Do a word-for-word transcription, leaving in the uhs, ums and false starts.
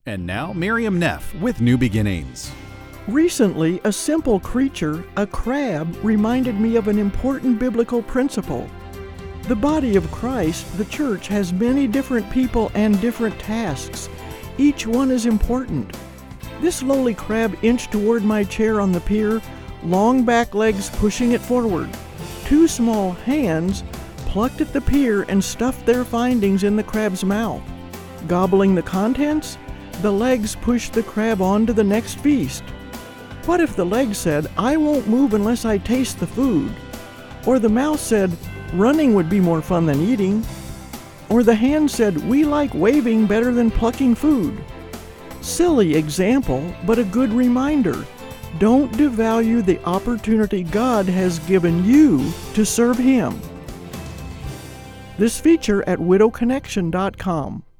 And now, Miriam Neff with New Beginnings. Recently, a simple creature, a crab, reminded me of an important biblical principle. The body of Christ, the church, has many different people and different tasks. Each one is important. This lowly crab inched toward my chair on the pier, long back legs pushing it forward. Two small hands plucked at the pier and stuffed their findings in the crab's mouth. Gobbling the contents, the legs pushed the crab on to the next feast. What if the leg said, "I won't move unless I taste the food"? Or the mouth said, "Running would be more fun than eating"? Or the hand said, "We like waving better than plucking food"? Silly example, but a good reminder. Don't devalue the opportunity God has given you to serve Him. This feature at widow connection dot com.